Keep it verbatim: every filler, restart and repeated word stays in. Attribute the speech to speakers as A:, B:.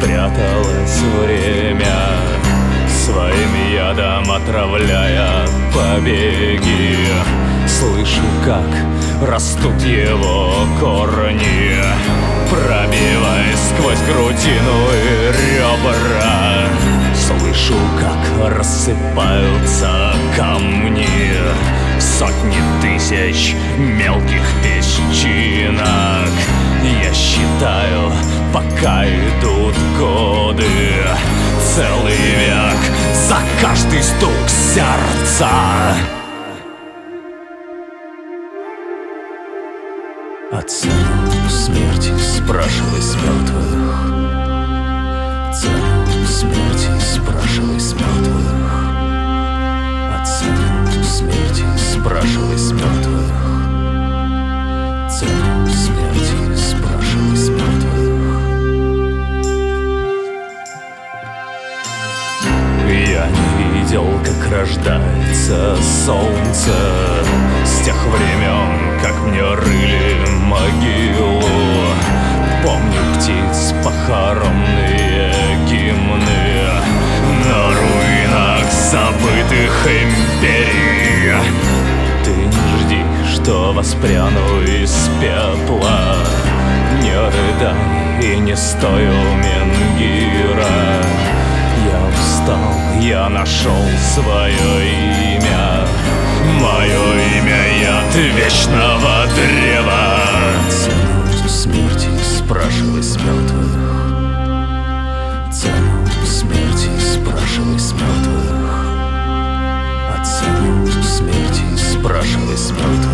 A: спряталось время, своим ядом отравляя побеги. Слышу, как растут его корни, пробиваясь сквозь грудину и ребра. Слышу, как рассыпаются камни, сотни тысяч мелких песчинок. Я считаю, пока идут годы, целый век за каждый стук сердца. О цену смерти спрашивай с мертвых, цену смерти спрашивай с мертвых, о цену смерти спрашивай с мертвых, цену смерти спрашивай с мертвых. Я не видел, как рождается солнце с тех времен, как мне рыли могилу. Помню птиц похоронные гимны на руинах забытых империй. Ты не жди, что воспряну из пепла, не рыдай и не стой у менгира. Я устал, я нашел свое имя, мое имя яд вечного древа. Цену смерти спрашивай с мертвых, цену смерти спрашивай с мертвых, а цену смерти спрашивай с мертвых.